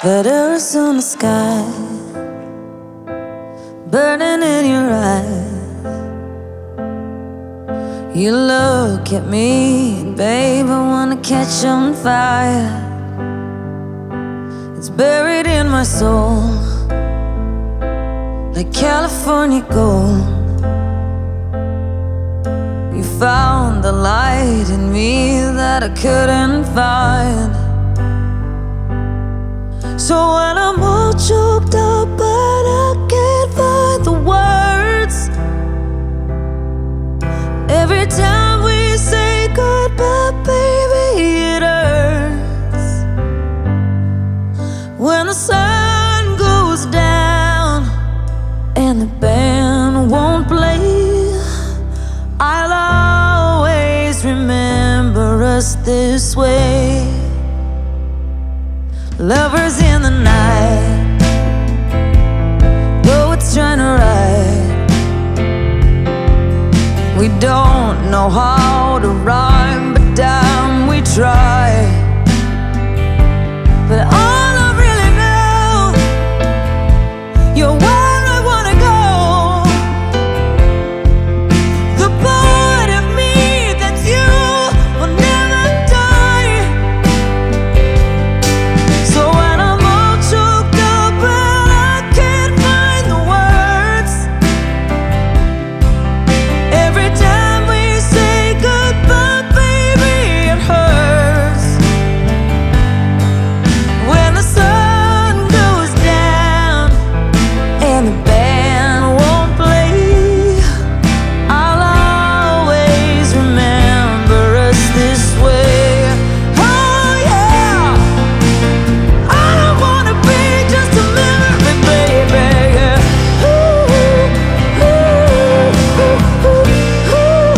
That Arizona sky burning in your eyes. You look at me, babe, I wanna catch on fire. It's buried in my soul like California gold. You found the light in me that I couldn't find. So when I'm all choked up but I can't find the words, every time we say goodbye, baby, it hurts. When the sun goes down and the band won't play, I'll always remember us this way. Lovers in the night, poets trying to write. We don't know how to rhyme, but damn, we try. But all I really know, you're where I wanna go. The part of me that's you will never die. So when I'm all choked up and I can't find the words, every time we say goodbye, baby, it hurts. When the sun goes down and the band won't play, I'll always remember us this way. Oh yeah, I don't wanna be just a memory, baby. Yeah. Ooh, ooh, ooh, ooh, ooh,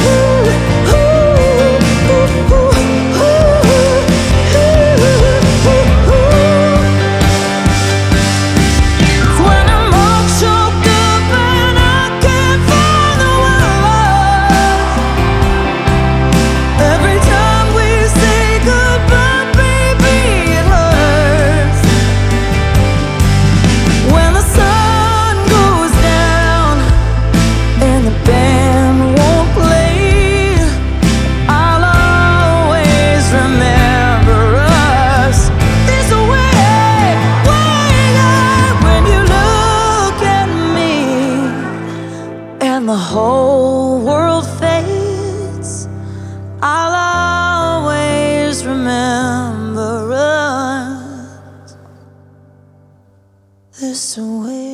ooh, ooh, ooh. When I'm all choked up and I can't find the words, every time we say goodbye, baby, it hurts. When the sun goes down and the band won't play, I'll always remember us this way. When you look at me and the whole world fades, I'll always remember us this way.